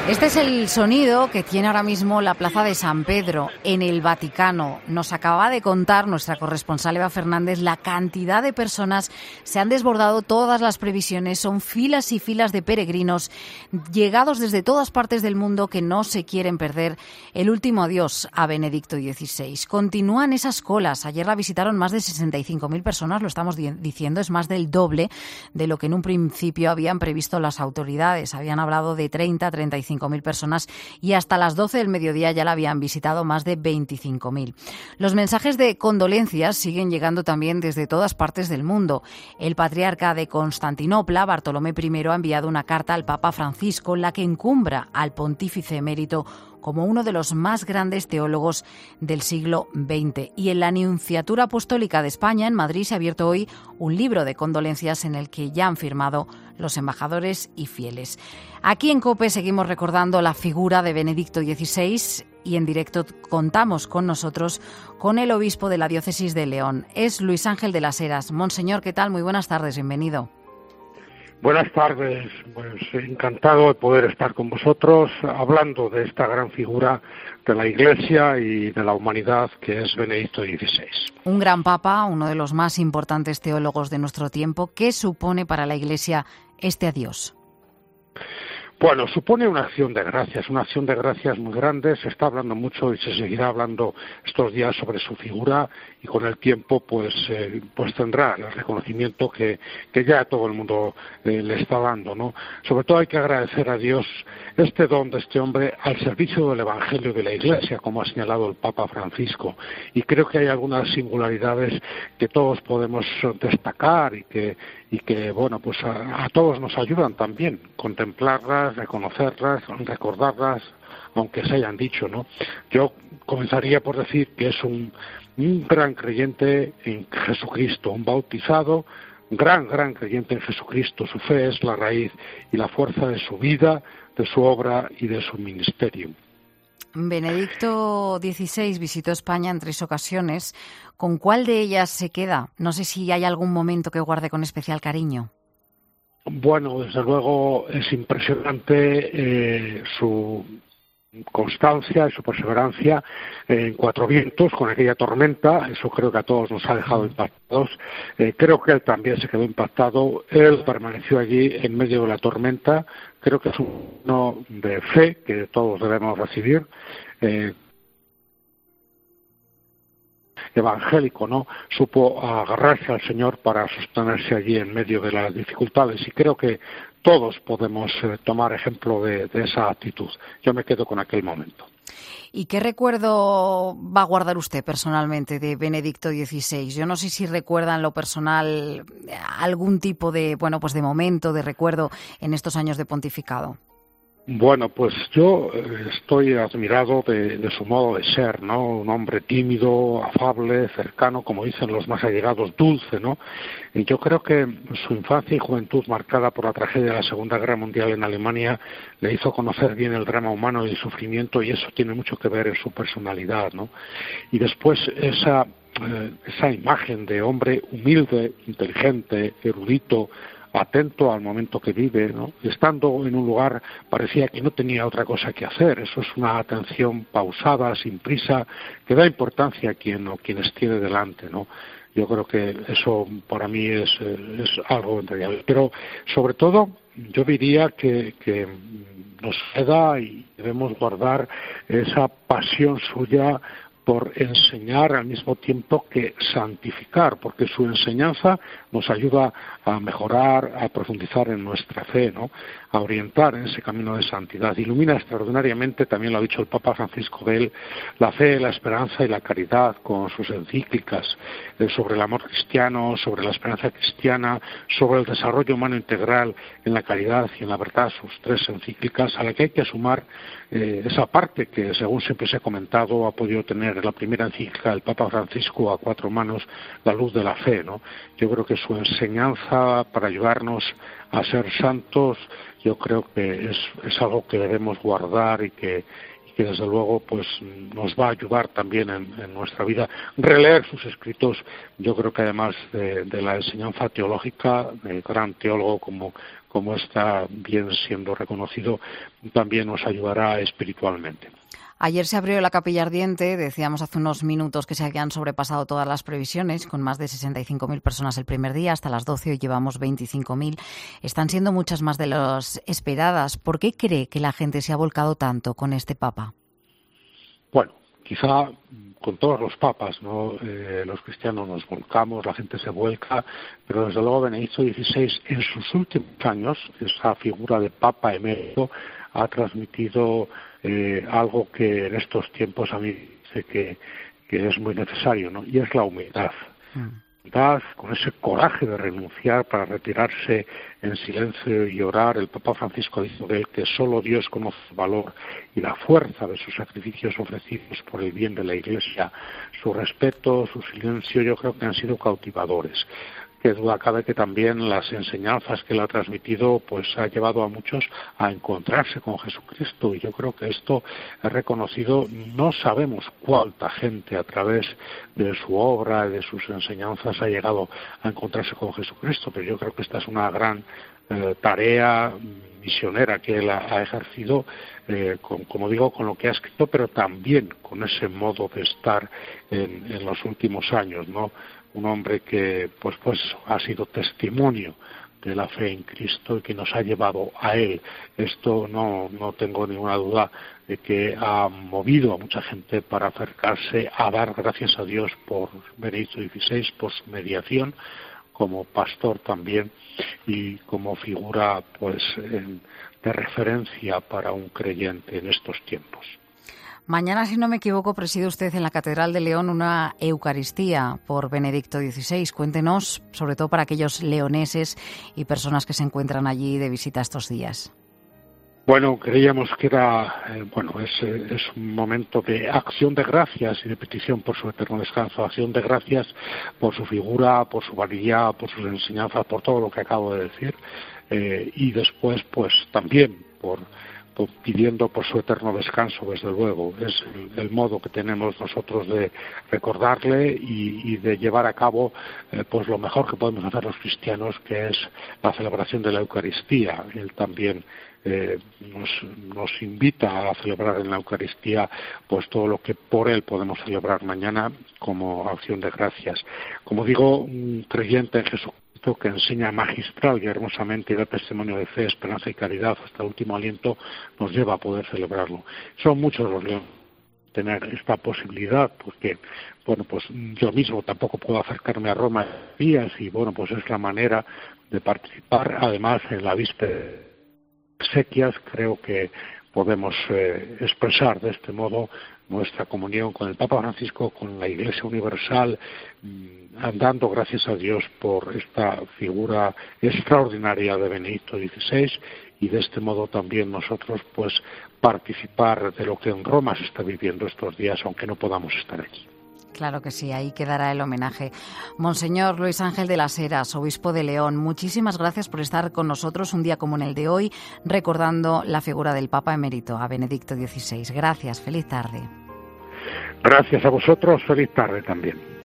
Este es el sonido que tiene ahora mismo la Plaza de San Pedro, en el Vaticano. Nos acaba de contar nuestra corresponsal Eva Fernández la cantidad de personas. Se han desbordado todas las previsiones. Son filas y filas de peregrinos llegados desde todas partes del mundo que no se quieren perder el último adiós a Benedicto XVI. Continúan esas colas. Ayer la visitaron más de 65.000 personas, lo estamos diciendo, es más del doble de lo que en un principio habían previsto las autoridades. Habían hablado de 35.000 personas y hasta las 12 del mediodía ya la habían visitado más de 25.000. Los mensajes de condolencias siguen llegando también desde todas partes del mundo. El patriarca de Constantinopla, Bartolomé I, ha enviado una carta al Papa Francisco en la que encumbra al pontífice emérito como uno de los más grandes teólogos del siglo XX. Y en la Nunciatura Apostólica de España, en Madrid, se ha abierto hoy un libro de condolencias en el que ya han firmado los embajadores y fieles. Aquí en COPE seguimos recordando la figura de Benedicto XVI y en directo contamos con nosotros con el obispo de la diócesis de León. Es Luis Ángel de las Heras. Monseñor, ¿qué tal? Muy buenas tardes, bienvenido. Buenas tardes, pues encantado de poder estar con vosotros hablando de esta gran figura de la Iglesia y de la humanidad que es Benedicto XVI. Un gran papa, uno de los más importantes teólogos de nuestro tiempo. ¿Qué supone para la Iglesia este adiós? Bueno, supone una acción de gracias muy grande. Se está hablando mucho y se seguirá hablando estos días sobre su figura y con el tiempo pues tendrá el reconocimiento que ya todo el mundo le está dando, ¿no? Sobre todo hay que agradecer a Dios este don de este hombre al servicio del Evangelio de la Iglesia, como ha señalado el Papa Francisco. Y creo que hay algunas singularidades que todos podemos destacar y que bueno, pues a todos nos ayudan también contemplarlas, reconocerlas, recordarlas, aunque se hayan dicho, ¿no? Yo comenzaría por decir que es un gran creyente en Jesucristo, un bautizado, gran creyente en Jesucristo. Su fe es la raíz y la fuerza de su vida, de su obra y de su ministerio. Benedicto XVI visitó España en 3 ocasiones. ¿Con cuál de ellas se queda? No sé si hay algún momento que guarde con especial cariño. Bueno, desde luego es impresionante su constancia y su perseverancia en Cuatro Vientos con aquella tormenta. Eso creo que a todos nos ha dejado impactados. Creo que él también se quedó impactado. Él permaneció allí en medio de la tormenta. Creo que es uno de fe que todos debemos recibir. Evangélico, ¿no? Supo agarrarse al Señor para sostenerse allí en medio de las dificultades, y creo que todos podemos tomar ejemplo de esa actitud. Yo me quedo con aquel momento. ¿Y qué recuerdo va a guardar usted personalmente de Benedicto XVI? Yo no sé si recuerda en lo personal algún tipo de, bueno, pues de momento, de recuerdo en estos años de pontificado. Bueno, pues yo estoy admirado de su modo de ser, ¿no? Un hombre tímido, afable, cercano, como dicen los más allegados, dulce, ¿no? Y yo creo que su infancia y juventud marcada por la tragedia de la Segunda Guerra Mundial en Alemania le hizo conocer bien el drama humano y el sufrimiento, y eso tiene mucho que ver en su personalidad, ¿no? Y después esa imagen de hombre humilde, inteligente, erudito, atento al momento que vive, ¿no? Estando en un lugar parecía que no tenía otra cosa que hacer. Eso es una atención pausada, sin prisa, que da importancia a quienes tiene delante, ¿no? Yo creo que eso para mí es algo entrañable. Pero sobre todo yo diría que nos queda y debemos guardar esa pasión suya por enseñar al mismo tiempo que santificar, porque su enseñanza nos ayuda a mejorar, a profundizar en nuestra fe, ¿no? A orientar en ese camino de santidad. Ilumina extraordinariamente, también lo ha dicho el Papa Francisco de él, la fe, la esperanza y la caridad con sus encíclicas sobre el amor cristiano, sobre la esperanza cristiana, sobre el desarrollo humano integral en la caridad y en la verdad, sus 3 encíclicas, a la que hay que sumar esa parte que, según siempre se ha comentado, ha podido tener la primera encíclica del Papa Francisco a 4 manos, la luz de la fe, ¿no? Yo creo que su enseñanza para ayudarnos a ser santos, yo creo que es algo que debemos guardar y que que desde luego pues nos va a ayudar también en nuestra vida. Releer sus escritos, yo creo que además de la enseñanza teológica, del gran teólogo como está bien siendo reconocido, también nos ayudará espiritualmente. Ayer se abrió la Capilla Ardiente, decíamos hace unos minutos que se habían sobrepasado todas las previsiones, con más de 65.000 personas el primer día, hasta las 12 hoy llevamos 25.000. Están siendo muchas más de las esperadas. ¿Por qué cree que la gente se ha volcado tanto con este Papa? Bueno, quizá con todos los papas, ¿no? Los cristianos nos volcamos, la gente se vuelca, pero desde luego Benedicto XVI en sus últimos años, esa figura de Papa emérito, ha transmitido algo que en estos tiempos a mí dice que es muy necesario, ¿no? Y es la humildad. Humildad, con ese coraje de renunciar para retirarse en silencio y orar. El Papa Francisco dice de él que solo Dios conoce el valor y la fuerza de sus sacrificios ofrecidos por el bien de la Iglesia. Su respeto, su silencio, yo creo que han sido cautivadores. Que duda cabe que también las enseñanzas que él ha transmitido pues ha llevado a muchos a encontrarse con Jesucristo, y yo creo que esto es reconocido. No sabemos cuánta gente a través de su obra y de sus enseñanzas ha llegado a encontrarse con Jesucristo, pero yo creo que esta es una gran tarea misionera que él ha ejercido, como digo, con lo que ha escrito, pero también con ese modo de estar en los últimos años, ¿no? Un hombre que pues ha sido testimonio de la fe en Cristo y que nos ha llevado a él. Esto no tengo ninguna duda de que ha movido a mucha gente para acercarse a dar gracias a Dios por Benedicto XVI, por su mediación como pastor también y como figura pues de referencia para un creyente en estos tiempos. Mañana, si no me equivoco, preside usted en la Catedral de León una Eucaristía por Benedicto XVI. Cuéntenos, sobre todo para aquellos leoneses y personas que se encuentran allí de visita estos días. Bueno, creíamos que es un momento de acción de gracias y de petición por su eterno descanso, acción de gracias por su figura, por su valía, por sus enseñanzas, por todo lo que acabo de decir, y después pues también pidiendo por su eterno descanso, desde luego. Es el modo que tenemos nosotros de recordarle y de llevar a cabo pues lo mejor que podemos hacer los cristianos, que es la celebración de la Eucaristía. Él también nos invita a celebrar en la Eucaristía pues todo lo que por él podemos celebrar mañana como acción de gracias. Como digo, un creyente en Jesucristo que enseña magistral y hermosamente y da testimonio de fe, esperanza y caridad hasta el último aliento, nos lleva a poder celebrarlo. Son muchos los leones tener esta posibilidad, porque pues yo mismo tampoco puedo acercarme a Roma en días, y pues es la manera de participar. Además, en la víspera de exequias creo que podemos expresar de este modo nuestra comunión con el Papa Francisco, con la Iglesia Universal, dando gracias a Dios por esta figura extraordinaria de Benedicto XVI, y de este modo también nosotros pues participar de lo que en Roma se está viviendo estos días, aunque no podamos estar allí. Claro que sí, ahí quedará el homenaje. Monseñor Luis Ángel de las Heras, obispo de León, muchísimas gracias por estar con nosotros un día como en el de hoy, recordando la figura del Papa emérito, a Benedicto XVI. Gracias, feliz tarde. Gracias a vosotros, feliz tarde también.